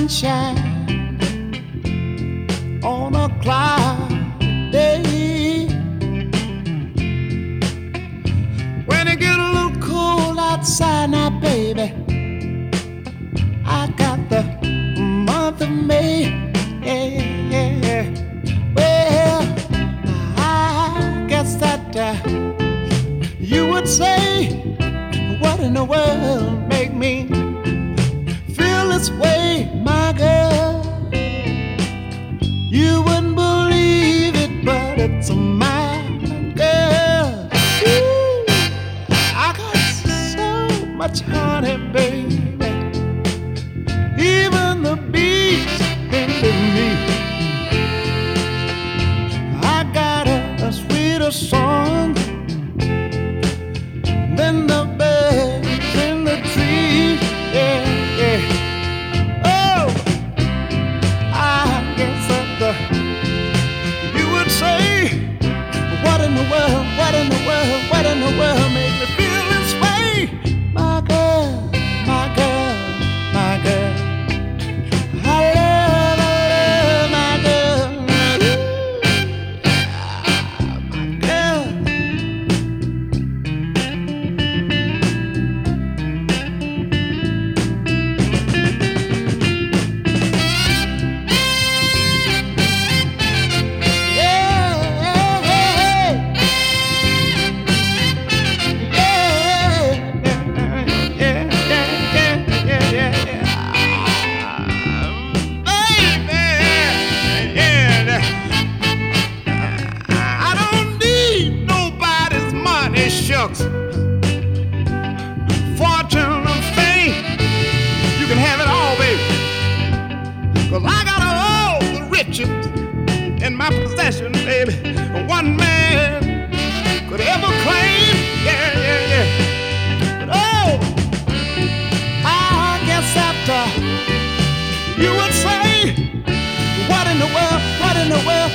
sunshine on a cloudy day. When it get a little cold outside now, baby, I got the month of May. Yeah, yeah, yeah. Well, I guess that you would say, what in the world make me feel this way, my girl? You wouldn't believe it, but it's my girl. Ooh, I got so much honey, baby. Even the bees envy me. I got a sweeter song than the birds in the trees. Yeah, yeah. Oh, I guess that you would say, what in the world, what in the world, what in the world made me feel this way? My girl, my girl, my girl. I love my girl. My girl. Shucks, fortune and fame, you can have it all, baby. 'Cause I got all the riches in my possession, baby. One man could ever claim. Yeah, yeah, yeah. But oh, I guess that you would say, what in the world, what in the world?